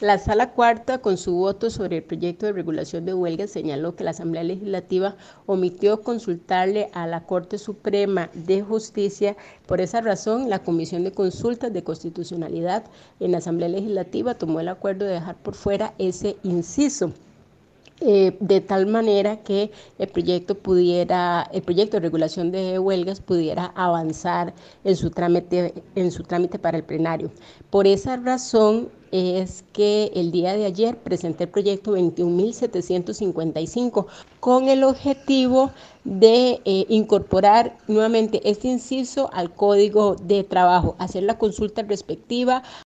La Sala Cuarta, con su voto sobre el proyecto de regulación de huelgas, señaló que la Asamblea Legislativa omitió consultarle a la Corte Suprema de Justicia. Por esa razón, la Comisión de Consultas de Constitucionalidad en la Asamblea Legislativa tomó el acuerdo de dejar por fuera ese inciso. De tal manera que el proyecto de regulación de huelgas pudiera avanzar en su trámite para el plenario. Por esa razón es que el día de ayer presenté el proyecto 21.755 con el objetivo de incorporar nuevamente este inciso al Código de Trabajo, hacer la consulta respectiva